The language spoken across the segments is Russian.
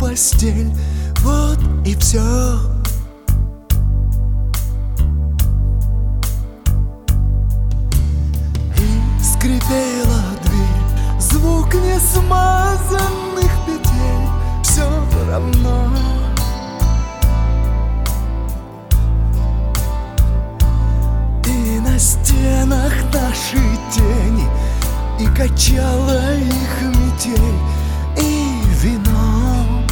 постель, вот и все. И скрипела дверь, звук несмазанных петель, все равно. И на стенах наши тени, и качала их метель, и вино.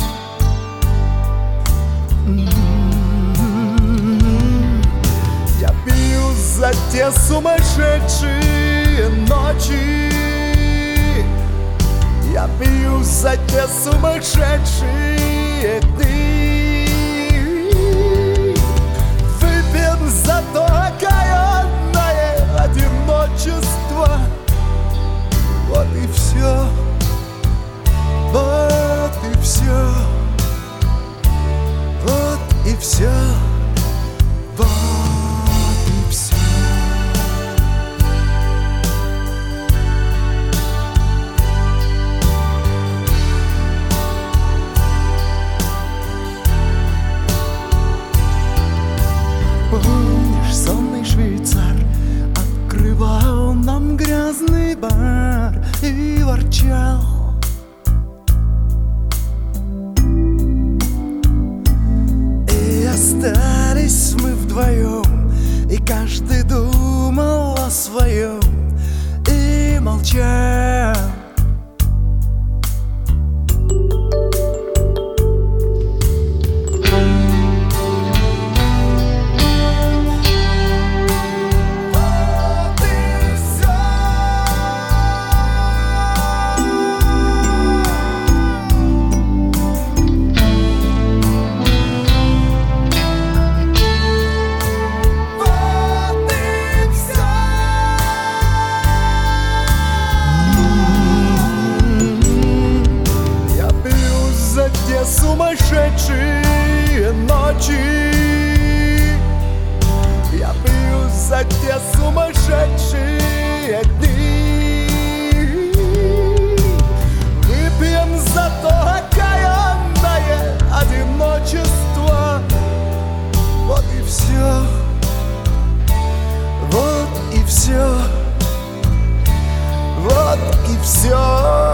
Я пью за те сумасшедшие ночи, я пью за те сумасшедшие дни. Выпьем за то окаянное одиночество. Вот и все, вот и все, вот и все, вот и все. Помнишь, сонный швейцар открывал нам грязный бар и ворчал: и остались мы вдвоем, и каждый думал о своем и молчал. Те сумасшедшие ночи, я пью за те сумасшедшие дни. Выпьем за то окаянное одиночество. Вот и все, вот и все, вот и все.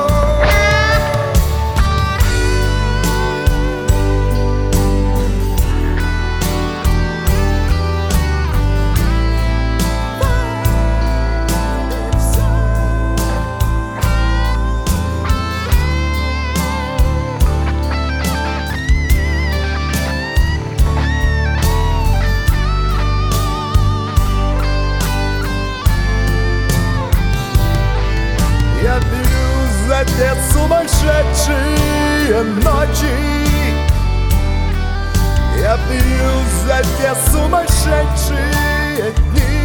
Я пью за те сумасшедшие ночи, я пью за те сумасшедшие дни.